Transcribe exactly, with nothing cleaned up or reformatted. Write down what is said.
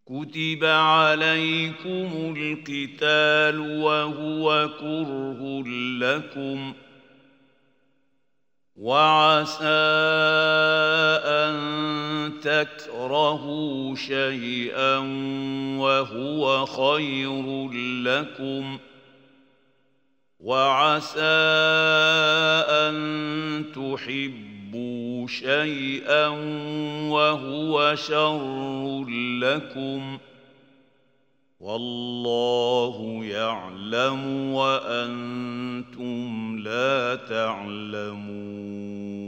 كتب عليكم القتال وهو كره لكم وعسى أن تكرهوا شيئا وهو خير لكم وعسى أن تحبوا شيئا وهو شر لكم والله يعلم وأنتم لا تعلمون.